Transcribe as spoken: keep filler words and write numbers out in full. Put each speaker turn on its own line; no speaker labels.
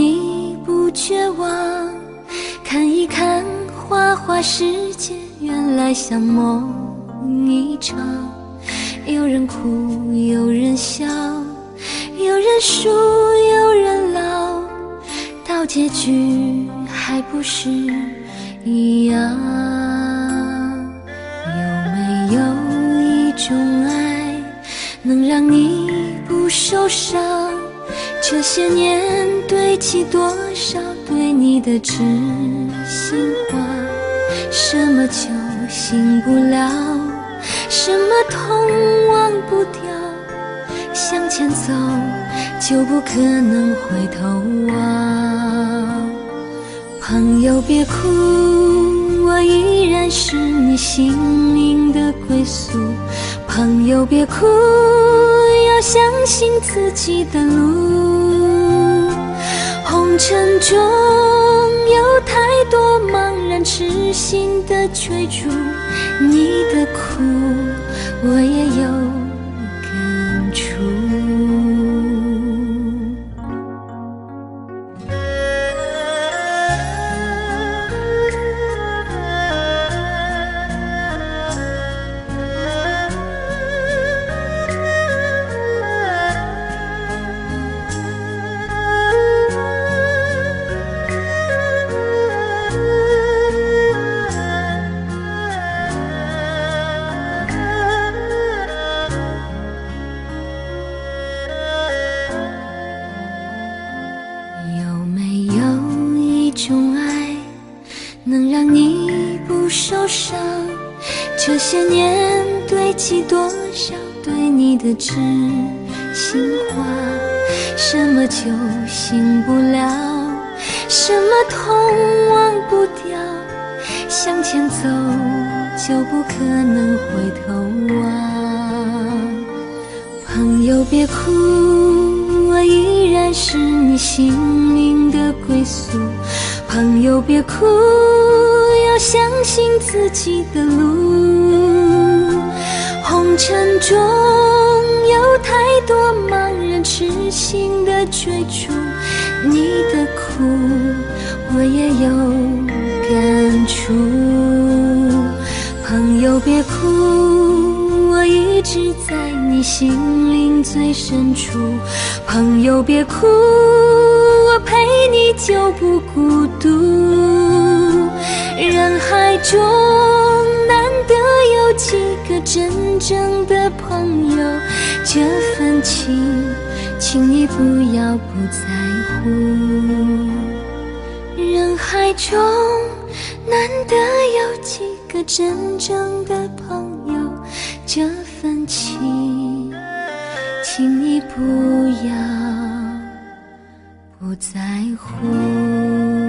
你不绝望，看一看花花世界，原来像梦一场。有人哭，有人笑，有人输，有人老，到结局还不是一样。有没有一种爱能让你不受伤？这些年堆积多少对你的知心话，什么酒醒不了，什么痛忘不掉，向前走就不可能回头望。朋友别哭，我依然是你心灵的归宿。朋友别哭，要相信自己的路。红尘中有太多茫然痴心的追逐，你的苦我也有感触。能让你不受伤，这些年堆积多少对你的知心话，什么酒醒不了，什么痛忘不掉，向前走就不可能回头望。朋友别哭，我依然是你心灵的归宿。朋友别哭，要相信自己的路。红尘中有太多茫然痴心的追逐，你的苦我也有感触。朋友别哭，我一直在你心灵最深处。朋友别哭，我陪你就不孤独。人海中难得有几个真正的朋友，这份情请你不要不在乎。人海中难得有几个真正的朋友，这份情请你不要不在乎。